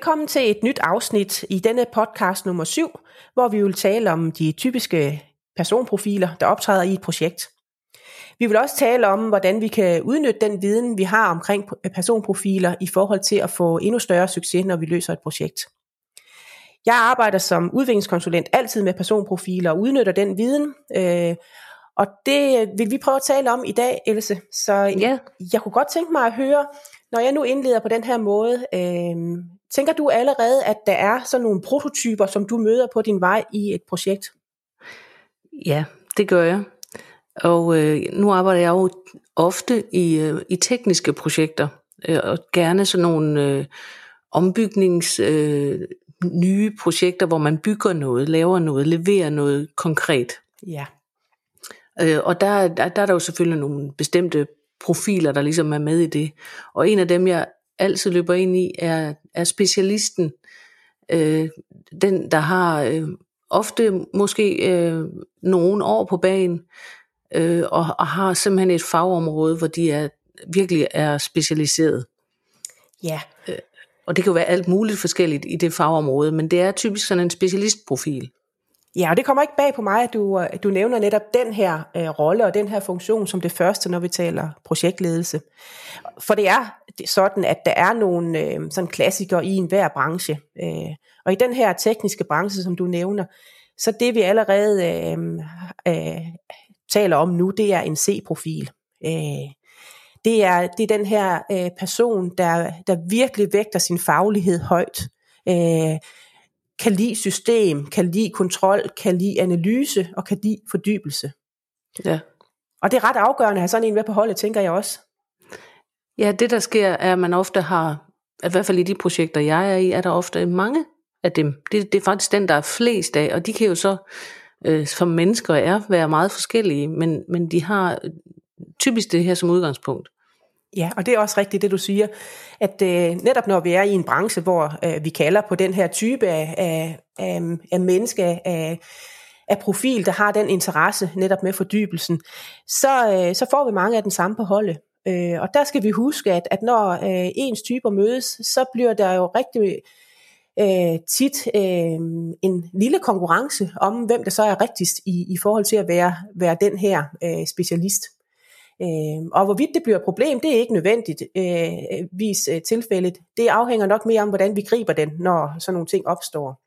Velkommen til et nyt afsnit i denne podcast nummer 7, hvor vi vil tale om de typiske personprofiler, der optræder i et projekt. Vi vil også tale om, hvordan vi kan udnytte den viden, vi har omkring personprofiler i forhold til at få endnu større succes, når vi løser et projekt. Jeg arbejder som udviklingskonsulent altid med personprofiler og udnytter den viden, og det vil vi prøve at tale om i dag, Else. Så jeg kunne godt tænke mig at høre, når jeg nu indleder på den her måde, tænker du allerede, at der er sådan nogle prototyper, som du møder på din vej i et projekt? Ja, det gør jeg. Og nu arbejder jeg jo ofte i tekniske projekter, og gerne sådan nogle nye projekter, hvor man bygger noget, laver noget, leverer noget konkret. Ja. Og der er der jo selvfølgelig nogle bestemte profiler, der ligesom er med i det. Og en af dem, jeg altid løber ind i, er specialisten. Den, der har ofte måske nogle år på bagen, og har simpelthen et fagområde, hvor de virkelig er specialiseret. Ja. Og det kan jo være alt muligt forskelligt i det fagområde, men det er typisk sådan en specialistprofil. Ja, og det kommer ikke bag på mig, at du nævner netop den her rolle og den her funktion som det første, når vi taler projektledelse. For det er sådan, at der er nogle sådan klassikere i enhver branche. Og i den her tekniske branche, som du nævner, så det vi allerede taler om nu, det er en C-profil. Det er den her person, der virkelig vægter sin faglighed højt. Kan lide system, kan lide kontrol, kan lide analyse og kan lide fordybelse. Ja. Og det er ret afgørende at have sådan en med på holdet, tænker jeg også. Ja, det der sker er, at man ofte har, i hvert fald i de projekter jeg er i, er der ofte mange af dem. Det er faktisk den, der er flest af, og de kan jo så, som mennesker være meget forskellige, men de har typisk det her som udgangspunkt. Ja, og det er også rigtigt det du siger, at netop når vi er i en branche, hvor vi kalder på den her type af menneske, af profil, der har den interesse netop med fordybelsen, så får vi mange af den samme på holdet. Og der skal vi huske, at når ens typer mødes, så bliver der jo rigtig tit en lille konkurrence om, hvem der så er rigtigst i forhold til at være den her specialist. Og hvorvidt det bliver et problem, det er ikke nødvendigvis tilfældet. Det afhænger nok mere om, hvordan vi griber den, når sådan nogle ting opstår.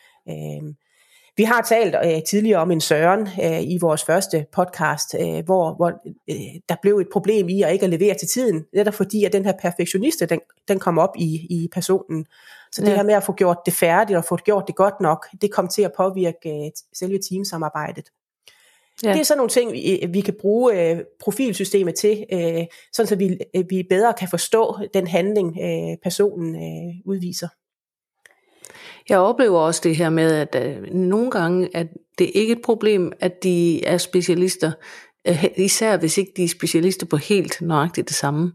Vi har talt tidligere om en Søren i vores første podcast, hvor der blev et problem i at ikke at levere til tiden, netop fordi at den her perfektioniste, den kom op i personen. Så det her med at få gjort det færdigt og få gjort det godt nok, det kom til at påvirke selve teamsamarbejdet. Ja. Det er sådan nogle ting, vi kan bruge profilsystemet til, sådan så vi bedre kan forstå den handling, personen udviser. Jeg oplever også det her med, at nogle gange, at det ikke er et problem, at de er specialister, især hvis ikke de er specialister på helt nøjagtigt det samme.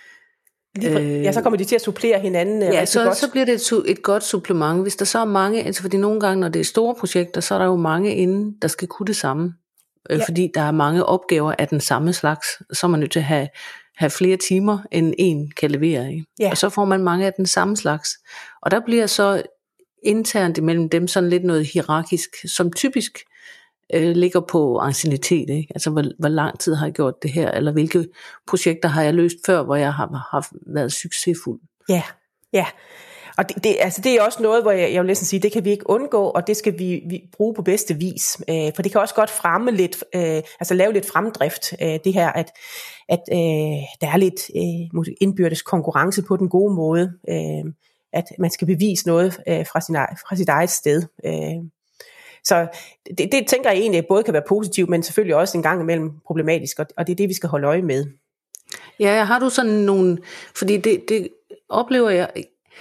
Ja, så kommer de til at supplere hinanden rigtig godt. Så bliver det et godt supplement. Hvis der så er mange, altså fordi nogle gange, når det er store projekter, så er der jo mange inden, der skal kunne det samme. Ja. Fordi der er mange opgaver af den samme slags, så er man nødt til at have flere timer, end en kan levere. Ikke? Ja. Og så får man mange af den samme slags. Og der bliver så internt imellem dem sådan lidt noget hierarkisk, som typisk ligger på anciennitet. Ikke? Altså hvor lang tid har jeg gjort det her, eller hvilke projekter har jeg løst før, hvor jeg har været succesfuld. Ja. Og det er også noget, hvor jeg vil næsten sige, det kan vi ikke undgå, og det skal vi bruge på bedste vis. For det kan også godt fremme lidt, altså lave lidt fremdrift, det her, at der er lidt indbyrdes konkurrence på den gode måde, at man skal bevise noget fra sit eget sted. Så det tænker jeg egentlig både kan være positivt, men selvfølgelig også en gang imellem problematisk, og det er det, vi skal holde øje med. Ja, har du sådan nogle, fordi det oplever jeg.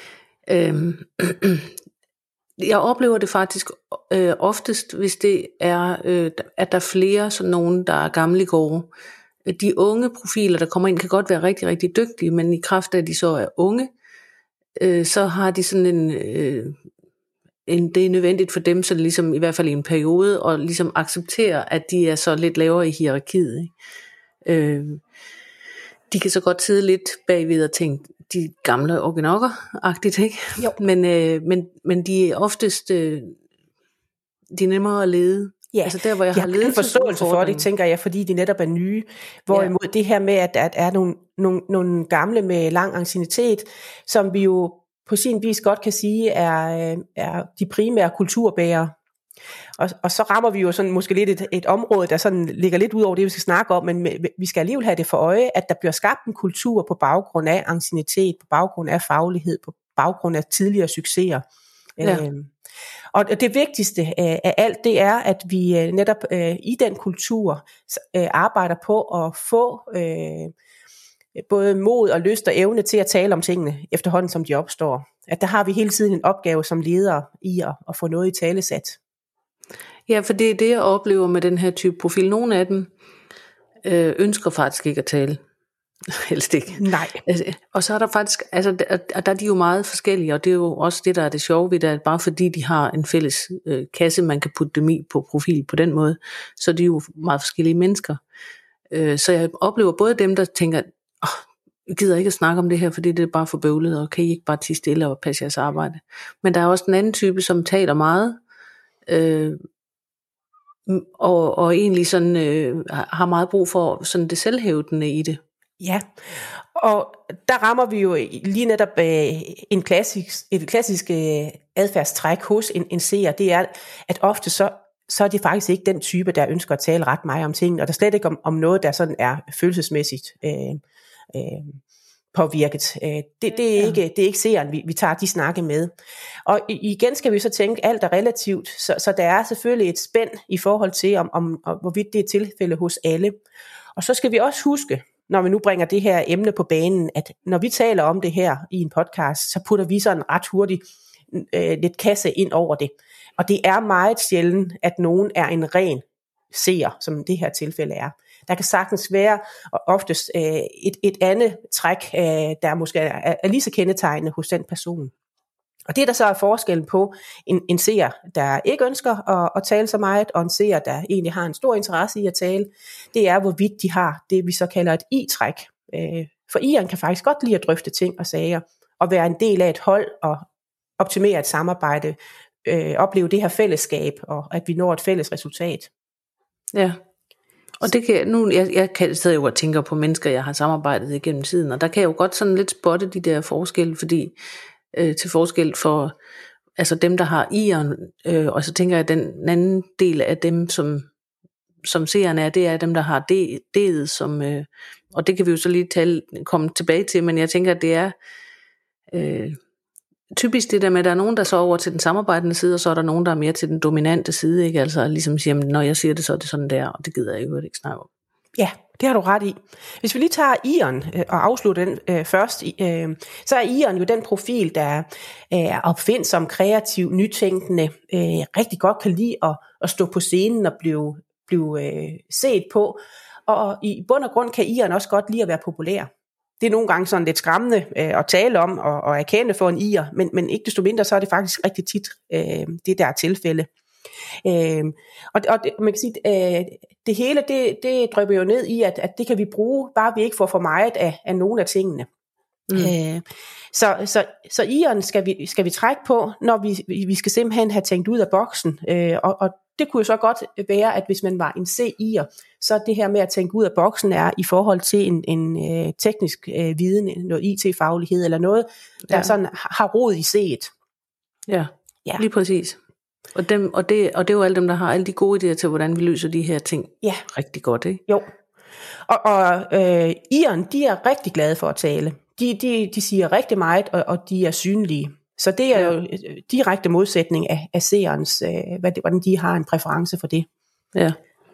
Jeg oplever det faktisk oftest, hvis det er, at der er flere sådan nogen, der er gamle gårde. De unge profiler, der kommer ind, kan godt være rigtig, rigtig dygtige, men i kraft af, at de så er unge, så har de sådan det er nødvendigt for dem, så ligesom i hvert fald i en periode, og ligesom acceptere, at de er så lidt lavere i hierarkiet. De kan så godt sidde lidt bagved og de gamle organokker-agtigt, ikke? Jo. Men de er oftest de er nemmere at lede. Ja, altså der, hvor jeg de har har en forståelse for det, tænker jeg, fordi de netop er nye. Hvorimod det her med, at der er nogle gamle med lang anciennitet, som vi jo på sin vis godt kan sige er de primære kulturbærere. Og så rammer vi jo sådan måske lidt et område, der sådan ligger lidt ud over det, vi skal snakke om, men vi skal alligevel have det for øje, at der bliver skabt en kultur på baggrund af anciennitet, på baggrund af faglighed, på baggrund af tidligere succeser. Ja. Og det vigtigste af alt, det er, at vi netop i den kultur arbejder på at få både mod og lyst og evne til at tale om tingene efterhånden, som de opstår. At der har vi hele tiden en opgave som ledere i at få noget i talesat. Ja, for det er det, jeg oplever med den her type profil. Nogle af dem ønsker faktisk ikke at tale. Helst ikke. Nej. Og så er der faktisk, altså der er de jo meget forskellige, og det er jo også det, der er det sjove ved det, at bare fordi de har en fælles kasse, man kan putte dem i på profil på den måde, så er de jo meget forskellige mennesker. Så jeg oplever både dem, der tænker, jeg gider ikke at snakke om det her, fordi det er bare for bøvlet, og kan I ikke bare tie stille og passe jeres arbejde. Men der er også den anden type, som taler meget, og egentlig sådan, har meget brug for sådan det selvhævdende i det. Ja, og der rammer vi jo lige netop et klassisk adfærdstræk hos en seer, det er, at ofte så er det faktisk ikke den type, der ønsker at tale ret meget om tingene, og der slet ikke om noget, der sådan er følelsesmæssigt påvirket. Det er ikke seeren, vi tager de snakke med. Og igen skal vi så tænke, alt er relativt, så der er selvfølgelig et spænd i forhold til, om hvorvidt det er tilfælde hos alle. Og så skal vi også huske, når vi nu bringer det her emne på banen, at når vi taler om det her i en podcast, så putter vi sådan ret hurtigt lidt kasse ind over det. Og det er meget sjældent, at nogen er en ren seer, som det her tilfælde er. Der kan sagtens være oftest et andet træk, der måske er lige så kendetegnende hos den person. Og det der så er forskellen på en seer, der ikke ønsker at tale så meget, og en seer, der egentlig har en stor interesse i at tale, det er hvorvidt de har det, vi så kalder et I-træk. For I'eren kan faktisk godt lide at drøfte ting og sager, og være en del af et hold, og optimere et samarbejde, opleve det her fællesskab, og at vi når et fælles resultat. Ja. Og det kan nu, jeg kan stadig jo godt tænke på mennesker, jeg har samarbejdet igennem tiden, og der kan jeg jo godt sådan lidt spotte de der forskelle, fordi til forskel for altså dem, der har i'eren, og så tænker jeg, at den anden del af dem, som seerne er, det er dem, der har D'et, som, og det kan vi jo så lige komme tilbage til, men jeg tænker, at det er typisk det der med, at der er nogen, der så over til den samarbejdende side, og så er der nogen, der er mere til den dominante side, ikke? Altså ligesom siger, når jeg siger det, så er det sådan der, og det gider jeg jo ikke snakke om. Ja, det har du ret i. Hvis vi lige tager i'eren og afslutter den først, så er i'eren jo den profil, der er opfindsom, kreativ, nytænkende, rigtig godt kan lide at stå på scenen og blive set på, og i bund og grund kan i'eren også godt lide at være populær. Det er nogle gange sådan lidt skræmmende at tale om og erkende for en i'er, men ikke desto mindre, så er det faktisk rigtig tit det der er tilfælde. Og det, man kan sige, det hele det drypper jo ned i, at det kan vi bruge, bare vi ikke får for meget af nogle af tingene. Så i'eren skal vi trække på, når vi skal simpelthen have tænkt ud af boksen, og det kunne jo så godt være, at hvis man var en C-i'er, så det her med at tænke ud af boksen er i forhold til en teknisk viden, noget IT-faglighed eller noget, der sådan har rod i C'et. Ja, lige præcis. Og det er jo alle dem, der har alle de gode idéer til, hvordan vi løser de her ting rigtig godt, ikke? Jo. Og i'eren, de er rigtig glade for at tale. De siger rigtig meget, og de er synlige. Så det er jo direkte modsætning af seerens, hvordan de har en præference for det. Ja.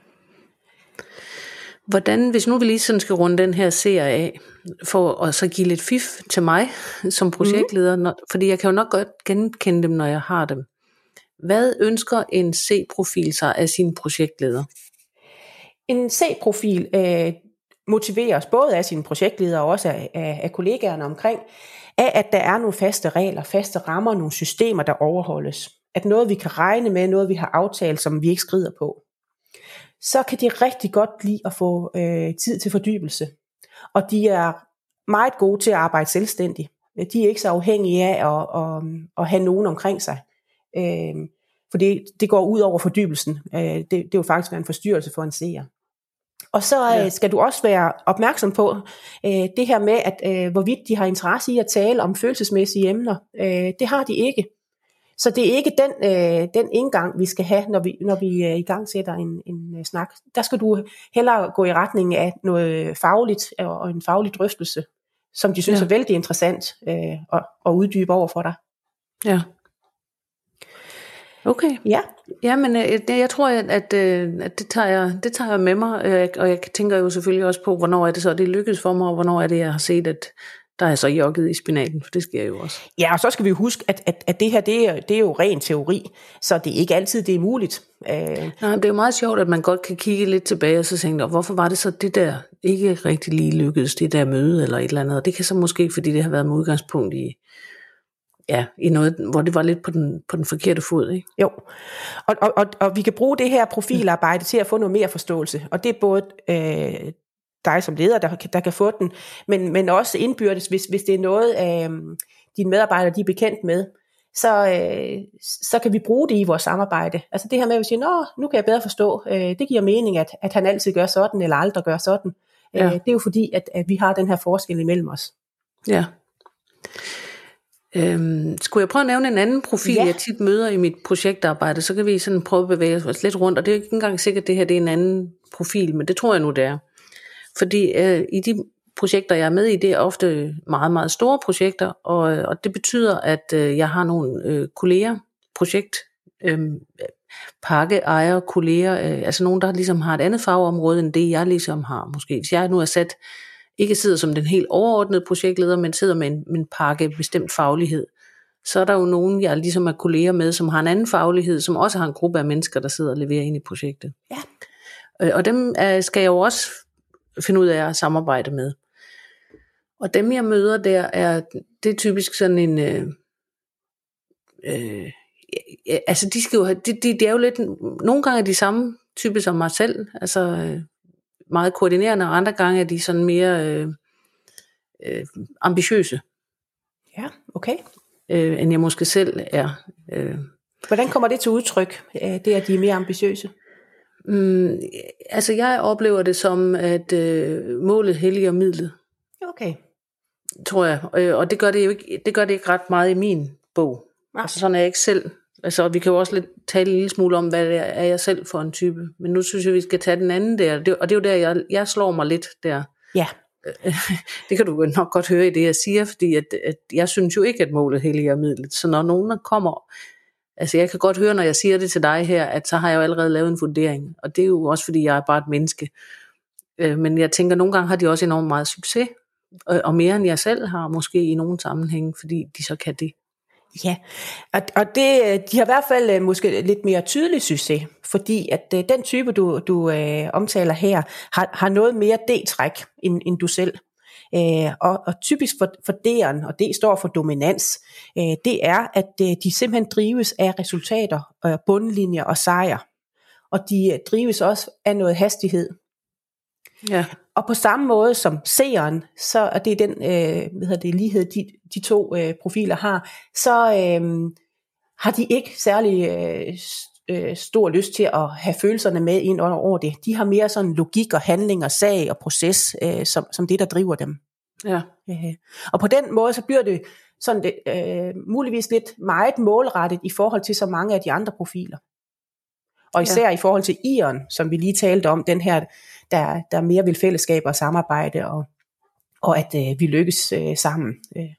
Hvordan, hvis nu vi lige sådan skal runde den her serie af, for at så give lidt fif til mig som projektleder, fordi jeg kan jo nok godt genkende dem, når jeg har dem. Hvad ønsker en C-profil sig af sin projektleder? En C-profil motiveres både af sine projektledere og også af kollegaerne omkring, af at der er nogle faste regler, faste rammer, nogle systemer, der overholdes. At noget vi kan regne med, noget vi har aftalt, som vi ikke skrider på. Så kan de rigtig godt lide at få tid til fordybelse. Og de er meget gode til at arbejde selvstændigt. De er ikke så afhængige af at have nogen omkring sig. For det går ud over fordybelsen. Det er jo faktisk en forstyrrelse for en seer. Og så skal du også være opmærksom på det her med, at hvorvidt de har interesse i at tale om følelsesmæssige emner. Det har de ikke. Så det er ikke den indgang, vi skal have, når vi i gang sætter en snak. Der skal du hellere gå i retning af noget fagligt og en faglig drøftelse, som de synes er vældig interessant at uddybe over for dig. Ja. Okay. Ja. Ja, men jeg tror, at det tager jeg med mig, og jeg tænker jo selvfølgelig også på, hvornår er det så, det lykkes for mig, og hvornår er det, jeg har set, at der er så jogget i spinaten, for det sker jo også. Ja, og så skal vi jo huske, at det her, det er jo ren teori, så det er ikke altid, det er muligt. Nej, det er jo meget sjovt, at man godt kan kigge lidt tilbage, og så tænke, hvorfor var det så det der ikke rigtig lige lykkedes, det der møde, eller et eller andet, og det kan så måske, fordi det har været med udgangspunkt i noget, hvor det var lidt på den forkerte fod, ikke? Jo, og vi kan bruge det her profilarbejde til at få noget mere forståelse, og det er både dig som leder, der kan få den, men også indbyrdes, hvis det er noget, dine medarbejdere de er bekendt med, så kan vi bruge det i vores samarbejde. Altså det her med at sige, nu kan jeg bedre forstå, det giver mening, at han altid gør sådan, eller aldrig gør sådan. Ja. Det er jo fordi, at vi har den her forskel imellem os. Ja. Skulle jeg prøve at nævne en anden profil, jeg tit møder i mit projektarbejde, så kan vi sådan prøve at bevæge os lidt rundt, og det er ikke engang sikkert, at det her det er en anden profil, men det tror jeg nu, det er. Fordi i de projekter, jeg er med i, det er ofte meget, meget store projekter, og det betyder, at jeg har nogle kolleger, pakkeejere, kolleger, altså nogen, der ligesom har et andet fagområde, end det jeg ligesom har måske. Hvis jeg nu er ikke sidder som den helt overordnede projektleder, men sidder med en pakke bestemt faglighed, så er der jo nogen, jeg ligesom er kolleger med, som har en anden faglighed, som også har en gruppe af mennesker, der sidder og leverer ind i projektet. Ja. Og dem skal jeg jo også finde ud af at samarbejde med. Og dem jeg møder der, det er typisk sådan en altså de skal jo have, de er jo lidt, nogle gange er de samme type som mig selv, altså meget koordinerende, og andre gange er de sådan mere ambitiøse. Ja, okay. End jeg måske selv er. Hvordan kommer det til udtryk, det at de er mere ambitiøse? Altså jeg oplever det som, at målet helliger midlet. Okay. Tror jeg, og det gør det jo ikke, det gør det ikke ret meget i min bog. Ja. Altså sådan er jeg ikke selv. Altså vi kan jo også lidt tale en lille smule om, hvad det er jeg selv for en type. Men nu synes jeg, vi skal tage den anden der, og det er jo der, jeg slår mig lidt der. Ja. Det kan du nok godt høre i det, jeg siger, fordi at jeg synes jo ikke, at målet helliger midlet. Så når nogen kommer, altså jeg kan godt høre, når jeg siger det til dig her, at så har jeg jo allerede lavet en vurdering. Og det er jo også, fordi jeg er bare et menneske. Men jeg tænker, nogle gange har de også enormt meget succes, og mere end jeg selv har, måske i nogle sammenhænge, fordi de så kan det. Ja, og det, de har i hvert fald måske lidt mere tydelig succes, fordi at den type, du omtaler her, har noget mere D-træk end du selv. Og typisk for D'eren, og D står for dominans, det er, at de simpelthen drives af resultater, bundlinjer og sejr. Og de drives også af noget hastighed. Ja. Og på samme måde som seeren, så er det den lighed, de to profiler har, så har de ikke særlig stor lyst til at have følelserne med ind over det. De har mere sådan logik og handling og sag og proces, som det, der driver dem. Ja. Og på den måde, så bliver det sådan muligvis lidt meget målrettet i forhold til så mange af de andre profiler. Og især i forhold til I'eren, som vi lige talte om, den her, der mere vil fællesskab og samarbejde, og at vi lykkes sammen.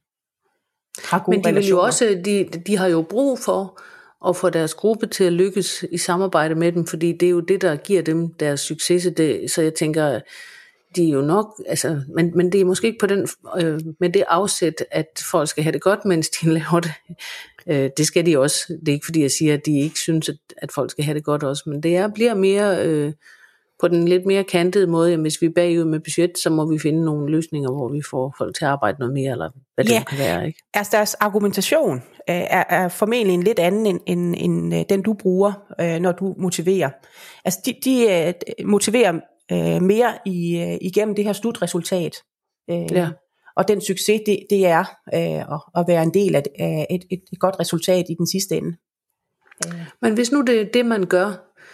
Har gode Men de vil jo også, de har jo brug for at få deres gruppe til at lykkes i samarbejde med dem, fordi det er jo det, der giver dem deres succes. Så jeg tænker, de er jo nok, altså, men det er måske ikke på den, med det afsæt, at folk skal have det godt, mens de laver det. Det skal de også. Det er ikke fordi jeg siger, at de ikke synes, at folk skal have det godt også, men det bliver mere på den lidt mere kantede måde. Jamen, hvis vi er bagud med budget, så må vi finde nogle løsninger, hvor vi får folk til at arbejde noget mere, eller hvad det kan være, ikke? Altså deres argumentation er formentlig en lidt anden end den du bruger, når du motiverer. Altså de motiverer mere igennem det her slutresultat. Og den succes, det er at være en del af et godt resultat i den sidste ende. Men hvis nu det er det, man gør,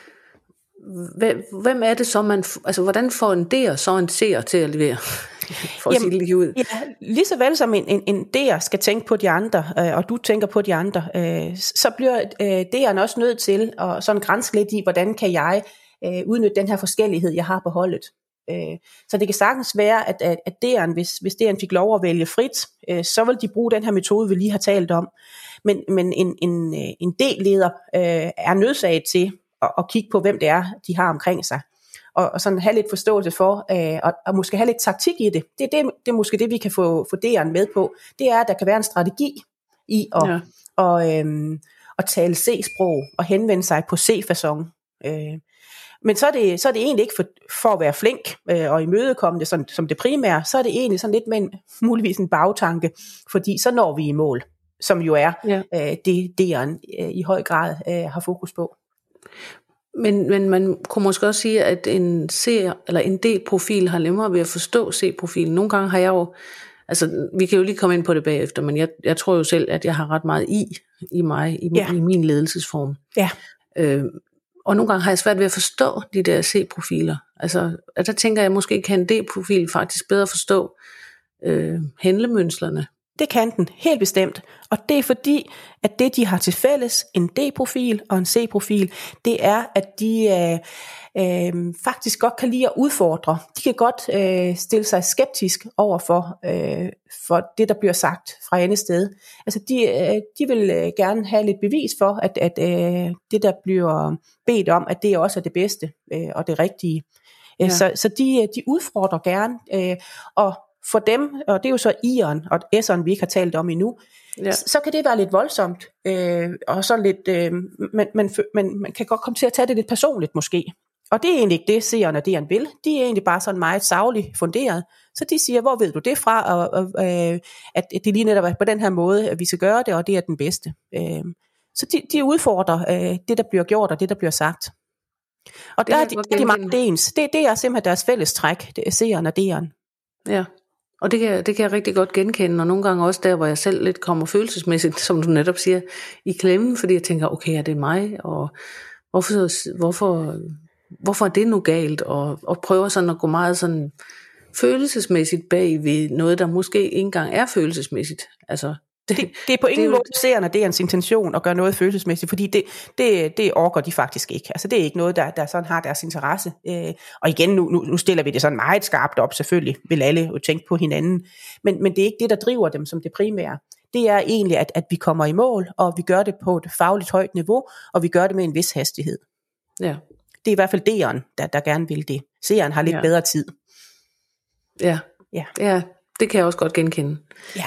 hvem er det så, altså hvordan får en D'er så en C'er til at levere? For at sige det lige ud. Ja, lige så vel som en D'er skal tænke på de andre, og du tænker på de andre, så bliver D'eren også nødt til at sådan grænse lidt i, hvordan kan jeg udnytte den her forskellighed, jeg har på holdet. Så det kan sagtens være, at D'eren, hvis D'eren fik lov at vælge frit, så vil de bruge den her metode, vi lige har talt om. Men en D-leder er nødsaget til at kigge på, hvem det er, de har omkring sig. Og sådan have lidt forståelse for, og måske have lidt taktik i det. Det er måske det, vi kan få D'eren med på. Det er, at der kan være en strategi i at tale C-sprog og henvende sig på C-façon. Men så er det egentlig ikke for at være flink og imødekomme det sådan, som det primære, så er det egentlig sådan lidt med muligvis en bagtanke, fordi så når vi i mål, som jo er det D'eren i høj grad har fokus på. Men man kunne måske også sige, at en C- eller en D-profil har nemmere ved at forstå C-profilen. Nogle gange har jeg jo, altså vi kan jo lige komme ind på det bagefter, men jeg tror jo selv, at jeg har ret meget i mig, i min ledelsesform. Ja. Og nogle gange har jeg svært ved at forstå de der C-profiler. Altså, der tænker jeg måske kan en D-profil faktisk bedre forstå handlemønstrene. Det kan den, helt bestemt. Og det er fordi, at det de har til fælles, en D-profil og en C-profil, det er, at de faktisk godt kan lide at udfordre. De kan godt stille sig skeptisk over for det, der bliver sagt fra andet sted. Altså de vil gerne have lidt bevis for, at det, der bliver bedt om, at det også er det bedste og det rigtige. Ja. Så de udfordrer gerne, og for dem, og det er jo så I'eren og S'eren, vi ikke har talt om endnu, så kan det være lidt voldsomt, og så lidt, man kan godt komme til at tage det lidt personligt måske. Og det er egentlig ikke det, C'eren og D'eren vil. De er egentlig bare sådan meget sagligt funderet. Så de siger, hvor ved du det fra, og at det lige netop er på den her måde, at vi skal gøre det, og det er den bedste. Så de udfordrer det, der bliver gjort, og det, der bliver sagt. Og der er de mange ens. Det er simpelthen deres fælles træk, det er C'eren og D'eren. Ja. Og det kan jeg rigtig godt genkende, og nogle gange også der, hvor jeg selv lidt kommer følelsesmæssigt, som du netop siger, i klemmen, fordi jeg tænker, okay, er det mig, og hvorfor er det nu galt, og prøver sådan at gå meget sådan følelsesmæssigt bag ved noget, der måske ikke engang er følelsesmæssigt. Altså, det er på ingen måde C'eren og D'erens intention at gøre noget følelsesmæssigt, fordi det orker de faktisk ikke. Altså det er ikke noget, der sådan har deres interesse. Og igen, nu stiller vi det sådan meget skarpt op, selvfølgelig vil alle jo tænke på hinanden, men det er ikke det, der driver dem som det primære. Det er egentlig, at vi kommer i mål, og vi gør det på et fagligt højt niveau, og vi gør det med en vis hastighed. Ja. Det er i hvert fald D'eren, der gerne vil det. C'eren har lidt bedre tid. Ja, det kan jeg også godt genkende. Ja.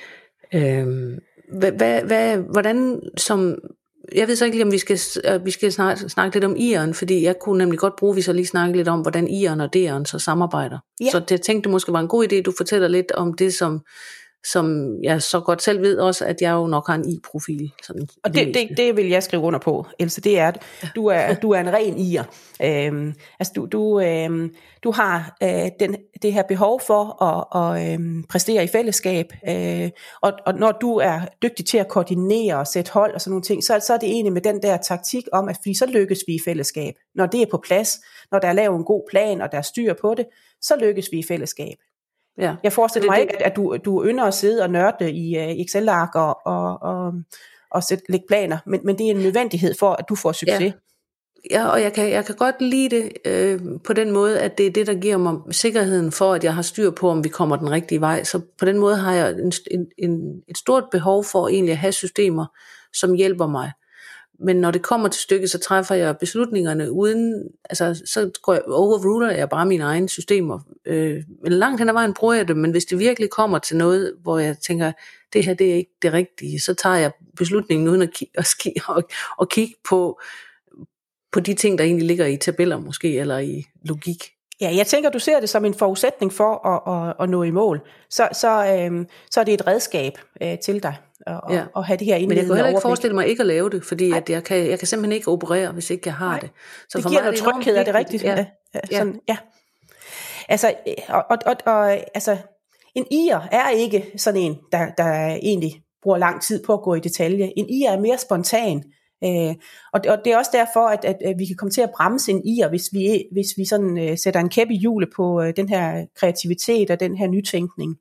Hvordan som jeg ved så ikke lige om vi skal snakke lidt om I'eren, fordi jeg kunne nemlig godt bruge, hvis jeg lige snakke lidt om hvordan I'eren og D'eren så samarbejder. Så jeg tænkte det måske var en god idé, du fortæller lidt om det som jeg så godt selv ved også, at jeg jo nok har en I-profil. Sådan og det vil jeg skrive under på, Else, det er, at du er en ren I'er. Altså du har det her behov for at præstere i fællesskab, og når du er dygtig til at koordinere og sætte hold og sådan nogle ting, så er det egentlig med den der taktik om, at fordi så lykkes vi i fællesskab. Når det er på plads, når der er lavet en god plan, og der er styr på det, så lykkes vi i fællesskab. Ja. Jeg forestiller mig ikke, at du ynder at sidde og nørde i Excel-ark og lægge planer, men det er en nødvendighed for, at du får succes. Ja, og jeg kan godt lide det på den måde, at det er det, der giver mig sikkerheden for, at jeg har styr på, om vi kommer den rigtige vej. Så på den måde har jeg et stort behov for egentlig at have systemer, som hjælper mig. Men når det kommer til stykket, så træffer jeg beslutningerne uden, altså så overruler jeg bare mine egne systemer. Men langt hen ad vejen bruger jeg det, men hvis det virkelig kommer til noget, hvor jeg tænker, det her det er ikke det rigtige, så tager jeg beslutningen uden at kigge på de ting, der egentlig ligger i tabeller måske, eller i logik. Ja, jeg tænker, du ser det som en forudsætning for at nå i mål. Så er det et redskab til dig at have det her indledende overblik. Men jeg kan heller ikke forestille mig ikke at lave det, fordi at jeg kan simpelthen ikke operere, hvis ikke jeg har det. Så det giver noget tryghed, er det rigtigt? Ja. Sådan, ja. Altså, altså, En IR er ikke sådan en, der egentlig bruger lang tid på at gå i detalje. En IR er mere spontan. Og det er også derfor, at vi kan komme til at bremse en IR, hvis vi sådan sætter en kæp i hjulet på den her kreativitet og den her nytænkning.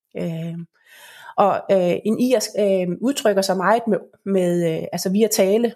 En IR udtrykker sig meget med altså via tale.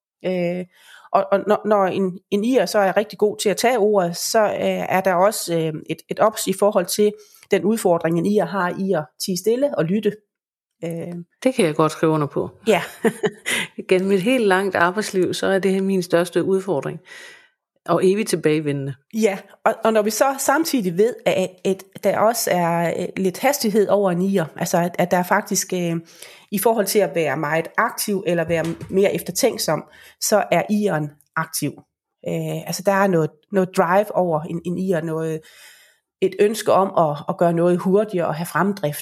Når en IR så er rigtig god til at tage ordet, så er der også et ops i forhold til den udfordring, en IR har i at tie stille og lytte. Det kan jeg godt skrive under på. Ja. Gennem et helt langt arbejdsliv, så er det min største udfordring. Og evigt tilbagevendende. Ja, og når vi så samtidig ved, at der også er lidt hastighed over en IR, altså at der faktisk i forhold til at være meget aktiv eller være mere eftertænksom, så er IR'en aktiv. Altså der er noget drive over en IR, et ønske om at gøre noget hurtigere og have fremdrift.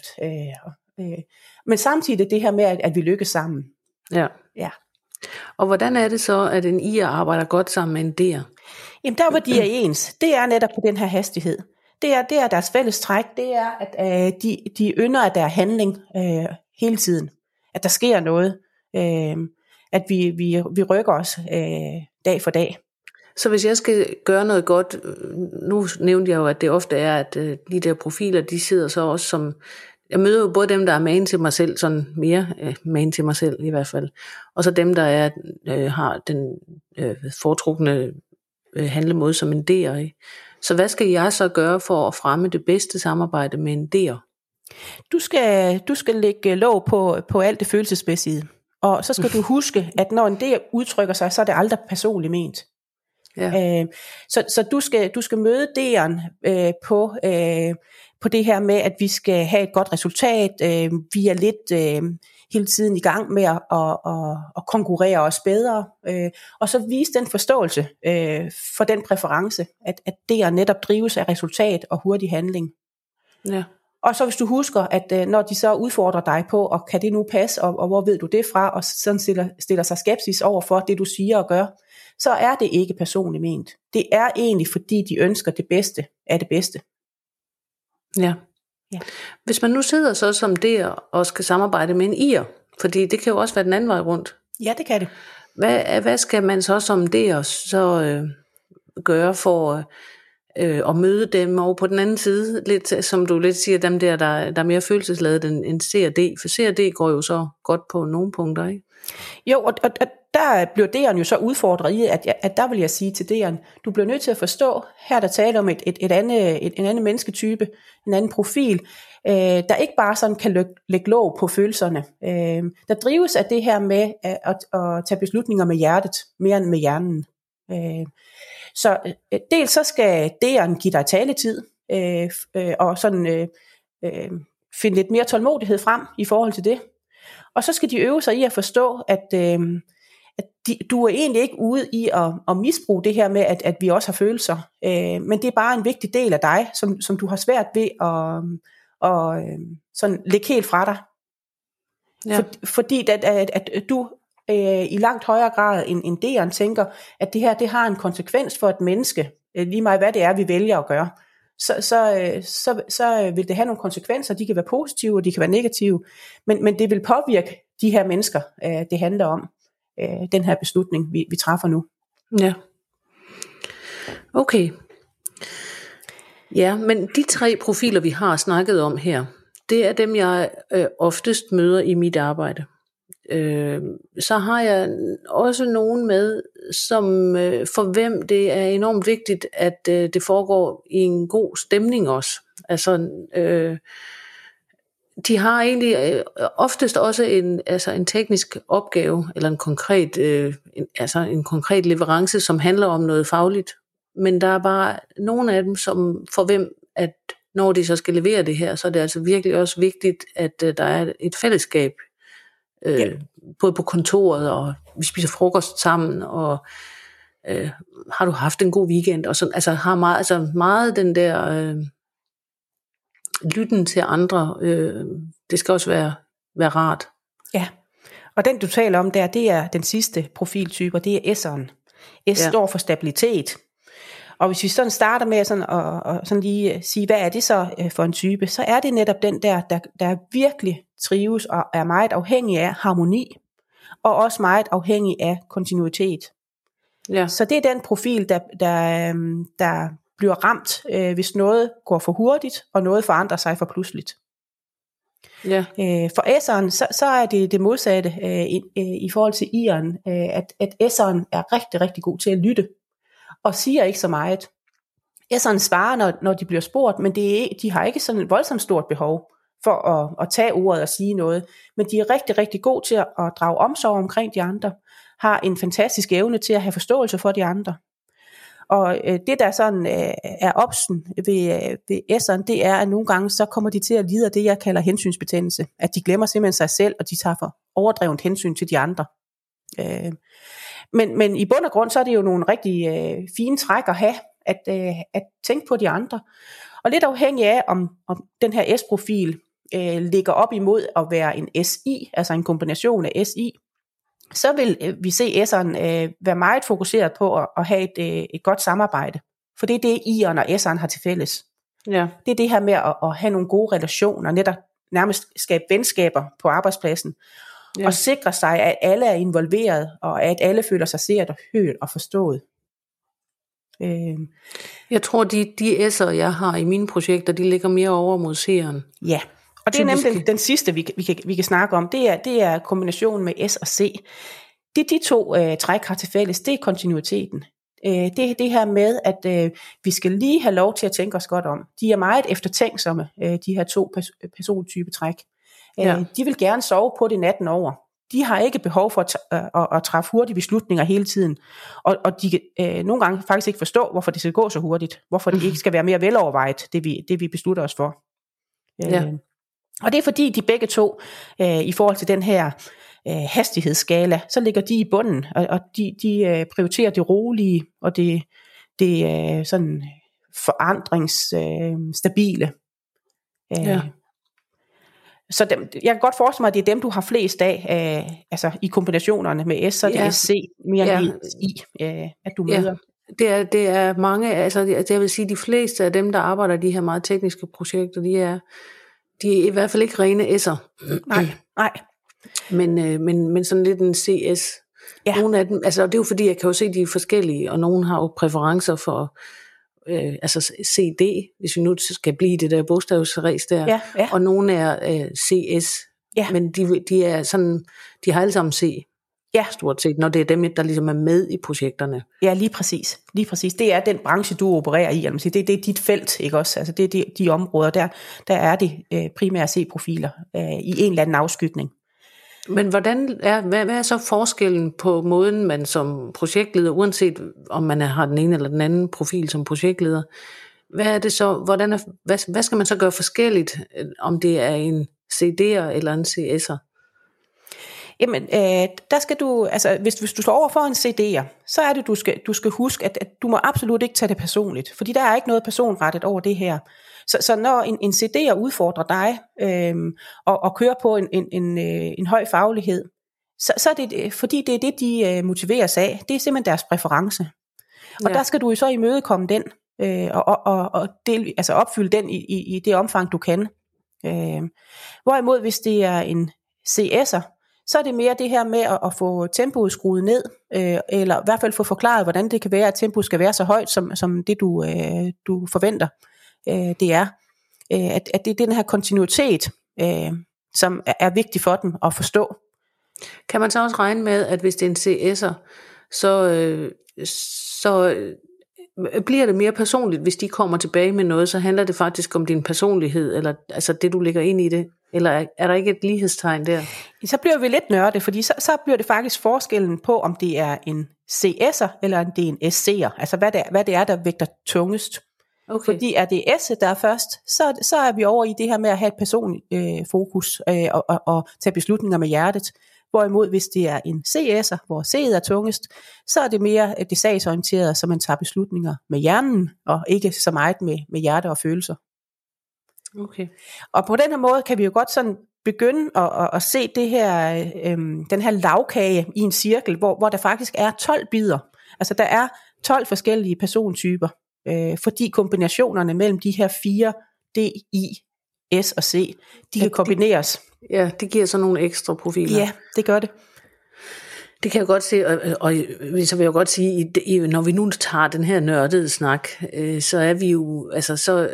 Men samtidig det her med, at vi lykkes sammen. Ja. Ja. Og hvordan er det så, at en IR arbejder godt sammen med en DR? Jamen der hvor de er ens, det er netop på den her hastighed. Det er deres fælles træk, det er, at de ynder, at der er handling hele tiden. At der sker noget. At vi rykker os dag for dag. Så hvis jeg skal gøre noget godt, nu nævnte jeg jo, at det ofte er, at de der profiler, de sidder så også som, jeg møder jo både dem, der er magen til mig selv, sådan mere magen til mig selv i hvert fald, og så dem, der har den foretrukne handlemåde som en DR. Så hvad skal jeg så gøre for at fremme det bedste samarbejde med en DR? Du skal lægge låg på alt det følelsesmæssige, og så skal du huske, at når en DR udtrykker sig, så er det aldrig personligt ment. Ja. Så du skal møde DR'en på det her med, at vi skal have et godt resultat. Vi er lidt hele tiden i gang med at konkurrere os bedre, og så vise den forståelse for den præference, at DR netop drives af resultat og hurtig handling. Ja. Og så hvis du husker, at når de så udfordrer dig på, og kan det nu passe, og hvor ved du det fra, og sådan stiller sig skepsis over for det, du siger og gør, så er det ikke personligt ment. Det er egentlig, fordi de ønsker det bedste af det bedste. Ja. Hvis man nu sidder så som DR og skal samarbejde med en IR, fordi det kan jo også være den anden vej rundt. Ja, det kan det. Hvad skal man så som DR så gøre for at møde dem over på den anden side, lidt, som du lidt siger, dem der er mere følelsesladet end CRD, for CRD går jo så godt på nogle punkter, ikke? Jo, og der bliver DR'en jo så udfordret i, at der vil jeg sige til DR'en, du bliver nødt til at forstå, her der taler om en anden mennesketype, en anden profil, der ikke bare sådan kan lægge låg på følelserne. Der drives af det her med at tage beslutninger med hjertet, mere end med hjernen. Så dels så skal DR'en give dig taletid, og sådan finde lidt mere tålmodighed frem i forhold til det. Og så skal de øve sig i at forstå, at du er egentlig ikke ude i at misbruge det her med, at vi også har følelser. Men det er bare en vigtig del af dig, som du har svært ved at sådan lægge helt fra dig. Ja. Fordi at du i langt højere grad end DR'en tænker, at det her det har en konsekvens for et menneske, lige meget hvad det er, vi vælger at gøre. Så vil det have nogle konsekvenser. De kan være positive, og de kan være negative. Men det vil påvirke de her mennesker, det handler om. Den her beslutning, vi træffer nu. Ja. Okay. Ja, men de 3 profiler, vi har snakket om her, det er dem, jeg oftest møder i mit arbejde. Så har jeg også nogen med, som for hvem det er enormt vigtigt, at det foregår i en god stemning også. Altså, de har egentlig oftest også en teknisk opgave, eller en konkret leverance, som handler om noget fagligt. Men der er bare nogle af dem, som for hvem, at når de så skal levere det her, så er det altså virkelig også vigtigt, at der er et fællesskab. Både på kontoret, og vi spiser frokost sammen, og har du haft en god weekend, og sådan, altså har meget den der lytten til andre, det skal også være rart. Ja, og den du taler om der, det er den sidste profiltype, og det er S'eren. S står for stabilitet. Og hvis vi sådan starter med sådan og sådan lige sige, hvad er det så for en type, så er det netop den der virkelig trives og er meget afhængig af harmoni, og også meget afhængig af kontinuitet. Ja. Så det er den profil, der bliver ramt, hvis noget går for hurtigt, og noget forandrer sig for pludseligt. Ja. For S'eren, så er det modsatte i forhold til I'eren, at S'eren er rigtig, rigtig god til at lytte, og siger ikke så meget. S'eren svarer, når de bliver spurgt, men de har ikke sådan et voldsomt stort behov for at tage ordet og sige noget, men de er rigtig, rigtig gode til at drage omsorg omkring de andre, har en fantastisk evne til at have forståelse for de andre. Og det der sådan er opsen ved S'eren, det er, at nogle gange så kommer de til at lide af det, jeg kalder hensynsbetændelse. At de glemmer simpelthen sig selv, og de tager for overdrevent hensyn til de andre. Men i bund og grund, så er det jo nogle rigtig fine træk at have, at tænke på de andre. Og lidt afhængig af, om den her S-profil ligger op imod at være en SI, altså en kombination af SI, så vil vi se S'eren være meget fokuseret på at have et godt samarbejde. For det er det, I'eren og S'eren har til fælles. Ja. Det er det her med at have nogle gode relationer, netop nærmest skabe venskaber på arbejdspladsen, og sikre sig, at alle er involveret, og at alle føler sig set og hørt og forstået. Jeg tror, de S'er, jeg har i mine projekter, de ligger mere over mod C'eren. Ja, og det er nemlig den sidste, vi kan snakke om. Det er kombinationen med S og C. Det de to træk har til fælles, det er kontinuiteten. Det er det her med, at vi skal lige have lov til at tænke os godt om. De er meget eftertænksomme, de her to persontypetræk. Ja. De vil gerne sove på det natten over. De har ikke behov for at træffe hurtige beslutninger hele tiden. Og de kan nogle gange faktisk ikke forstå, hvorfor det skal gå så hurtigt. Hvorfor det ikke skal være mere velovervejet, det vi beslutter os for. Ja. Og det er fordi, de begge to, i forhold til den her hastighedsskala, så ligger de i bunden, og de prioriterer det rolige, og det sådan forandringsstabile. Ja. Så jeg kan godt forestille mig, at det er dem, du har flest af, altså i kombinationerne med S, så det er SC mere end I, at du møder. Det er mange, altså jeg vil sige, de fleste af dem, der arbejder i de her meget tekniske projekter, de er i hvert fald ikke rene S'er. Nej. Men sådan lidt en CS. Ja. Nogle af dem, altså det er jo fordi, jeg kan jo se, de er forskellige, og nogle har jo præferencer for altså CD, hvis vi nu skal blive det der bogstavsræs der, ja. Og nogle er CS, men de er sådan, de har alle sammen C. Ja. Stort set, når det er dem, der ligesom er med i projekterne. Ja, lige præcis. Det er den branche, du opererer i. Altså, det er dit felt, ikke også? Altså, det er de områder, der er det primære C-profiler i en eller anden afskygning. Men hvad er så forskellen på måden, man som projektleder, uanset om man har den ene eller den anden profil som projektleder, hvad er det så, hvad skal man så gøre forskelligt, om det er en CD'er eller en CS'er? Jamen, der skal du, altså hvis du står over for en CD'er, så er det, du skal huske, at du må absolut ikke tage det personligt, fordi der er ikke noget personrettet over det her. Så når en CD'er udfordrer dig, og kører på en høj faglighed, så er det, fordi det er det, de motiveres af. Det er simpelthen deres præference. Og der skal du jo så imødekomme den, og altså opfylde den i det omfang, du kan. Hvorimod, hvis det er en CS'er, så er det mere det her med at få tempoet skruet ned, eller i hvert fald få forklaret, hvordan det kan være, at tempoet skal være så højt, som det du forventer, det er. At det er den her kontinuitet, som er vigtig for dem at forstå. Kan man så også regne med, at hvis det er en CS'er, så bliver det mere personligt, hvis de kommer tilbage med noget, så handler det faktisk om din personlighed, eller altså det, du lægger ind i det? Eller er der ikke et lighedstegn der? Så bliver vi lidt nørde, fordi så bliver det faktisk forskellen på, om det er en CS'er, eller om det er en SC'er. Altså hvad det er, der vægter tungest. Okay. Fordi er det S, der er først, så er vi over i det her med at have et personligt fokus, og tage beslutninger med hjertet. Hvorimod hvis det er en CS'er, hvor C'et er tungest, så er det mere det sagsorienterede, så man tager beslutninger med hjernen, og ikke så meget med hjerte og følelser. Okay. Og på den her måde kan vi jo godt sådan begynde at se det her, den her lavkage i en cirkel, hvor der faktisk er 12 bidder. Altså der er 12 forskellige persontyper, fordi kombinationerne mellem de her 4, D, I, S og C, de kan kombineres. Ja, det giver så nogle ekstra profiler. Ja, det gør det. Det kan jeg godt se, og så vil jeg godt sige, når vi nu tager den her nørdede snak, så er vi jo, altså så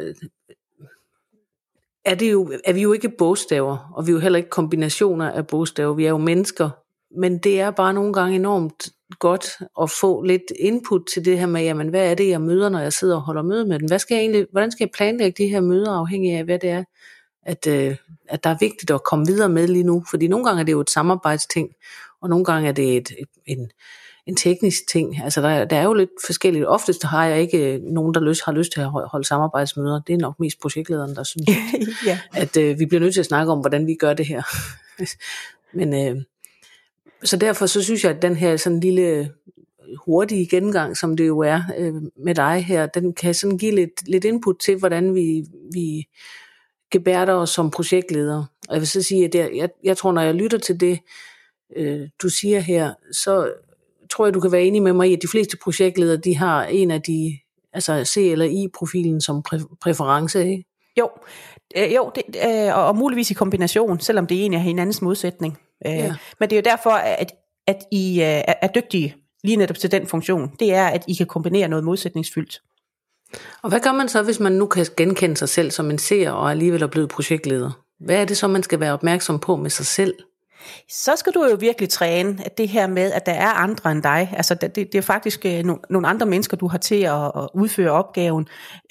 er vi jo ikke bogstaver, og vi er jo heller ikke kombinationer af bogstaver, vi er jo mennesker, men det er bare nogle gange enormt godt at få lidt input til det her med, jamen hvad er det, jeg møder, når jeg sidder og holder møde med den? Hvordan skal jeg planlægge de her møder, afhængig af, hvad det er, at der er vigtigt at komme videre med lige nu? Fordi nogle gange er det jo et samarbejdsting, og nogle gange er det en teknisk ting. Altså der er jo lidt forskelligt. Oftest har jeg ikke nogen, der har lyst til at holde samarbejdsmøder. Det er nok mest projektlederen, der synes, ja. At vi bliver nødt til at snakke om, hvordan vi gør det her. Men så derfor så synes jeg, at den her sådan lille hurtige gennemgang, som det jo er med dig her, den kan sådan give lidt input til, hvordan vi gebærder os som projektledere. Og jeg vil så sige, at jeg tror, når jeg lytter til det, du siger her, så tror jeg, du kan være enig med mig i, at de fleste projektledere, de har en af de, altså C eller I-profilen som præference, ikke? Jo, og muligvis i kombination, selvom det egentlig er hinandens modsætning. Ja. Men det er jo derfor, at I er dygtige lige netop til den funktion. Det er, at I kan kombinere noget modsætningsfyldt. Og hvad gør man så, hvis man nu kan genkende sig selv som en seer og alligevel er blevet projektleder? Hvad er det så, man skal være opmærksom på med sig selv? Så skal du jo virkelig træne det her med, at der er andre end dig. Altså det er faktisk nogle andre mennesker, du har til at udføre opgaven.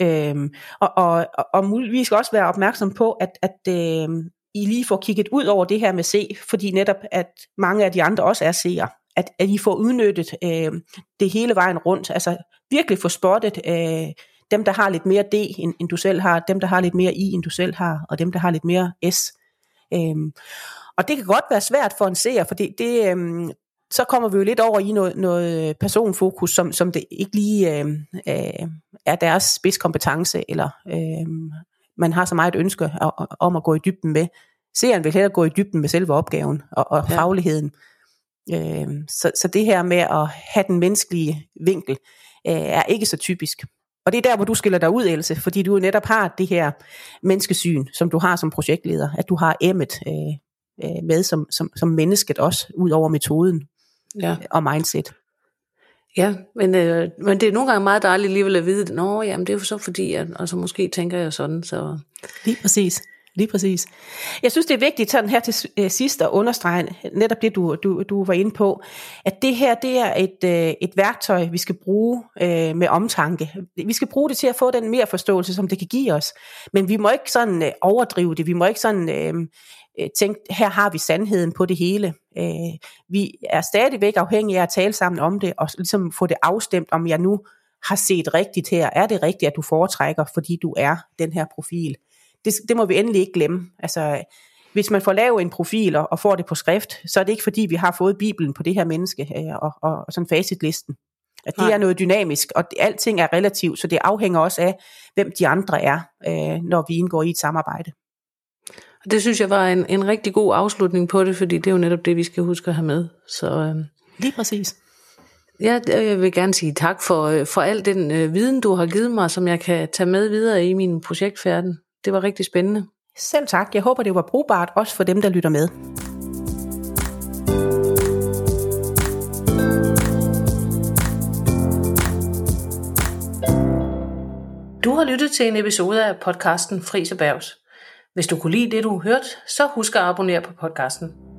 Og muligvis skal også være opmærksom på, at I lige får kigget ud over det her med C, fordi netop, at mange af de andre også er C'er. At I får udnyttet det hele vejen rundt. Altså virkelig få spottet dem, der har lidt mere D, end du selv har, dem, der har lidt mere I, end du selv har, og dem, der har lidt mere S. Og det kan godt være svært for en seer, for så kommer vi jo lidt over i noget personfokus, som det ikke lige er deres spidskompetence, eller man har så meget ønske om at gå i dybden med. Seeren vil hellere gå i dybden med selve opgaven og fagligheden. Så det her med at have den menneskelige vinkel er ikke så typisk. Og det er der, hvor du skiller dig ud, Else, fordi du netop har det her menneskesyn, som du har som projektleder, at du har emmet med som mennesket også, ud over metoden og mindset. Ja, men det er nogle gange meget dejligt alligevel at vide, jamen det er jo så fordi, og så måske tænker jeg sådan. Så. Lige præcis. Jeg synes, det er vigtigt sådan her til sidst at understrege netop det, du var inde på, at det her, det er et værktøj, vi skal bruge med omtanke. Vi skal bruge det til at få den mere forståelse, som det kan give os. Men vi må ikke sådan overdrive det. Vi må ikke sådan tænke, her har vi sandheden på det hele. Vi er stadigvæk afhængige af at tale sammen om det, og ligesom få det afstemt, om jeg nu har set rigtigt her. Er det rigtigt, at du foretrækker, fordi du er den her profil? Det må vi endelig ikke glemme. Altså, hvis man får lavet en profil og får det på skrift, så er det ikke fordi, vi har fået Bibelen på det her menneske og sådan facitlisten. At det er noget dynamisk, og alting er relativt, så det afhænger også af, hvem de andre er, når vi indgår i et samarbejde. Det synes jeg var en rigtig god afslutning på det, fordi det er jo netop det, vi skal huske at have med. Så, lige præcis. Ja, jeg vil gerne sige tak for al den viden, du har givet mig, som jeg kan tage med videre i min projektfærden. Det var rigtig spændende. Selv tak. Jeg håber, det var brugbart, også for dem, der lytter med. Du har lyttet til en episode af podcasten Friis Erhvervs. Hvis du kunne lide det, du hørte, så husk at abonnere på podcasten.